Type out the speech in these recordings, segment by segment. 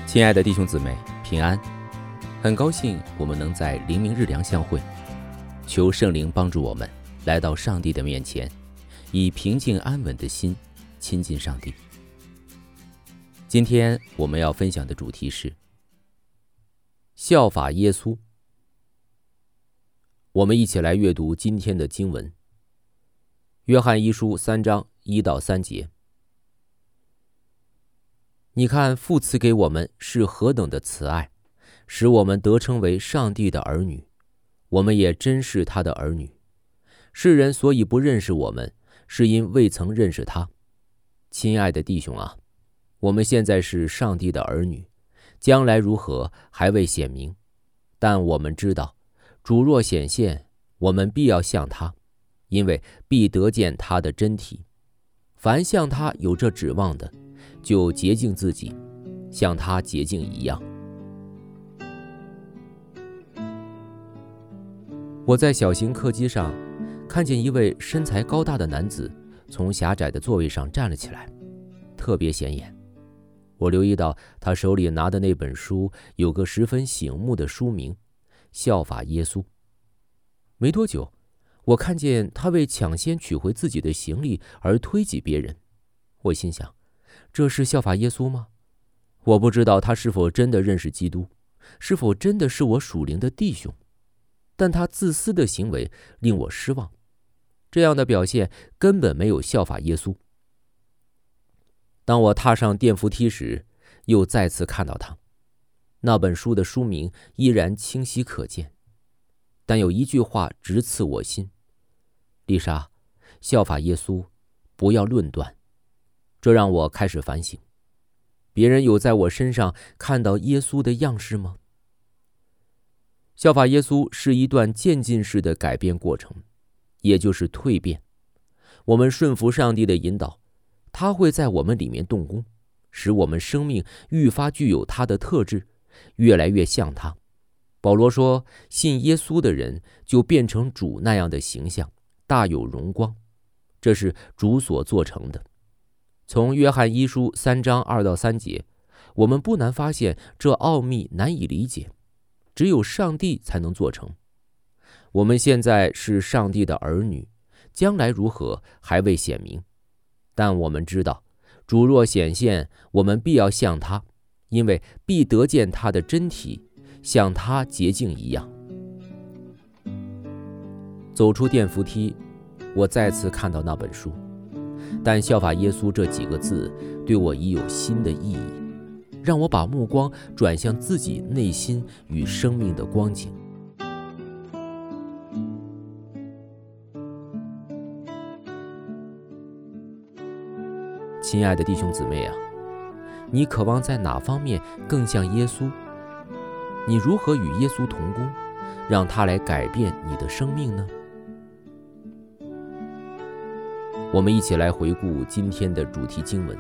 亲爱的弟兄姊妹，平安！很高兴我们能在灵明日粮相会，求圣灵帮助我们来到上帝的面前，以平静安稳的心亲近上帝。今天我们要分享的主题是效法耶稣。我们一起来阅读今天的经文，约翰一书3章1到3节。你看父赐给我们是何等的慈爱，使我们得称为上帝的儿女，我们也真是他的儿女。世人所以不认识我们，是因未曾认识他。亲爱的弟兄啊，我们现在是上帝的儿女，将来如何还未显明，但我们知道，主若显现，我们必要像他，因为必得见他的真体。凡像他有这指望的，就洁净自己，像他洁净一样。我在小型客机上看见一位身材高大的男子从狭窄的座位上站了起来，特别显眼。我留意到他手里拿的那本书有个十分醒目的书名，效法耶稣。没多久，我看见他为抢先取回自己的行李而推挤别人。我心想，这是效法耶稣吗？我不知道他是否真的认识基督，是否真的是我属灵的弟兄，但他自私的行为令我失望。这样的表现根本没有效法耶稣。当我踏上电扶梯时，又再次看到他。那本书的书名依然清晰可见，但有一句话直刺我心：丽莎，效法耶稣，不要论断。这让我开始反省，别人有在我身上看到耶稣的样式吗？效法耶稣是一段渐进式的改变过程，也就是蜕变。我们顺服上帝的引导，他会在我们里面动工，使我们生命愈发具有他的特质，越来越像他。保罗说，信耶稣的人就变成主那样的形象，大有荣光，这是主所做成的。从约翰一书3章2到3节，我们不难发现这奥秘难以理解，只有上帝才能做成。我们现在是上帝的儿女，将来如何还未显明，但我们知道，主若显现，我们必要像他，因为必得见他的真体，像他洁净一样。走出电扶梯，我再次看到那本书，但效法耶稣这几个字对我已有新的意义，让我把目光转向自己内心与生命的光景。亲爱的弟兄姊妹啊，你渴望在哪方面更像耶稣？你如何与耶稣同工，让他来改变你的生命呢？我们一起来回顾今天的主题经文。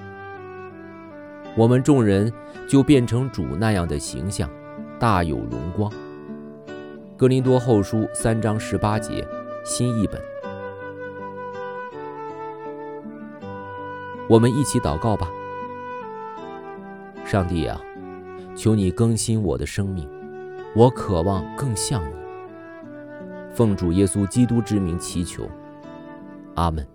我们众人就变成主那样的形象，大有荣光。哥林多后书3章18节，新译本。我们一起祷告吧。上帝啊，求你更新我的生命，我渴望更像你。奉主耶稣基督之名祈求，阿们。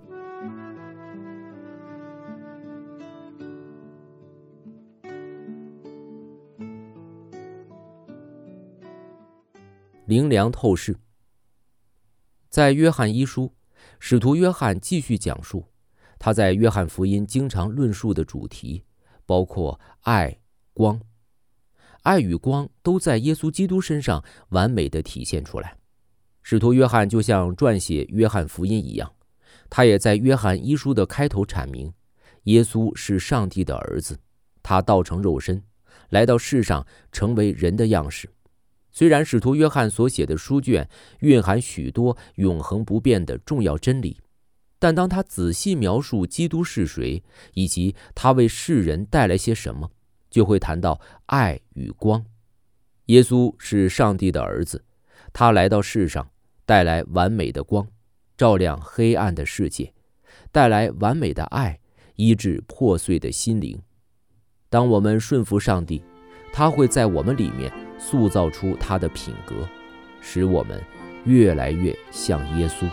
灵粮透视。在约翰一书，使徒约翰继续讲述他在约翰福音经常论述的主题，包括爱、光。爱与光都在耶稣基督身上完美地体现出来。使徒约翰就像撰写约翰福音一样，他也在约翰一书的开头阐明，耶稣是上帝的儿子，他道成肉身，来到世上成为人的样式。虽然使徒约翰所写的书卷蕴含许多永恒不变的重要真理，但当他仔细描述基督是谁，以及他为世人带来些什么，就会谈到爱与光。耶稣是上帝的儿子，他来到世上，带来完美的光，照亮黑暗的世界，带来完美的爱，医治破碎的心灵。 当我们顺服上帝，他会在我们里面塑造出他的品格，使我们越来越像耶稣。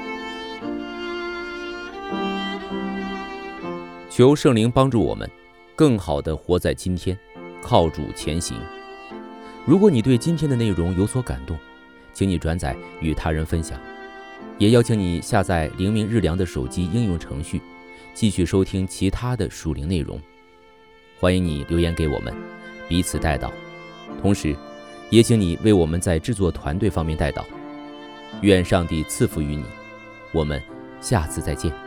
求圣灵帮助我们更好地活在今天，靠主前行。如果你对今天的内容有所感动，请你转载与他人分享，也邀请你下载灵命日粮的手机应用程序，继续收听其他的属灵内容。欢迎你留言给我们，彼此代祷，同时也请你为我们在制作团队方面代祷。愿上帝赐福于你，我们下次再见。